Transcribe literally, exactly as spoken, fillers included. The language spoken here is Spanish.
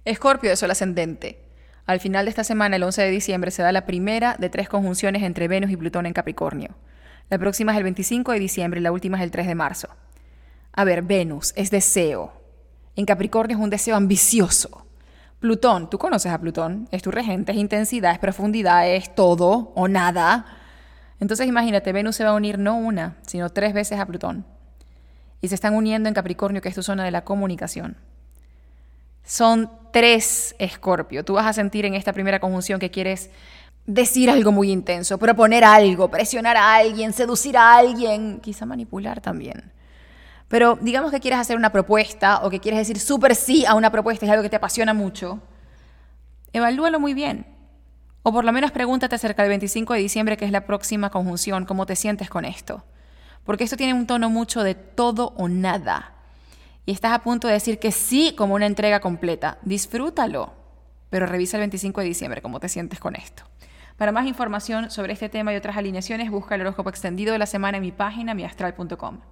Escorpio de Sol ascendente. Al final de esta semana, el once de diciembre, se da la primera de tres conjunciones entre Venus y Plutón en Capricornio. La próxima es el veinticinco de diciembre y la última es el tres de marzo. A ver, Venus es deseo. En Capricornio es un deseo ambicioso. Plutón, tú conoces a Plutón, es tu regente, es intensidad, es profundidad, es todo o nada. Entonces imagínate, Venus se va a unir no una, sino tres veces a Plutón. Y se están uniendo en Capricornio, que es tu zona de la comunicación. Son tres, Escorpio. Tú vas a sentir en esta primera conjunción que quieres decir algo muy intenso, proponer algo, presionar a alguien, seducir a alguien, quizá manipular también. Pero digamos que quieres hacer una propuesta o que quieres decir súper sí a una propuesta, es algo que te apasiona mucho. Evalúalo muy bien. O por lo menos pregúntate acerca del veinticinco de diciembre, que es la próxima conjunción, cómo te sientes con esto. Porque esto tiene un tono mucho de todo o nada. Y estás a punto de decir que sí como una entrega completa. Disfrútalo, pero revisa el veinticinco de diciembre cómo te sientes con esto. Para más información sobre este tema y otras alineaciones, busca el horóscopo extendido de la semana en mi página mi astral punto com.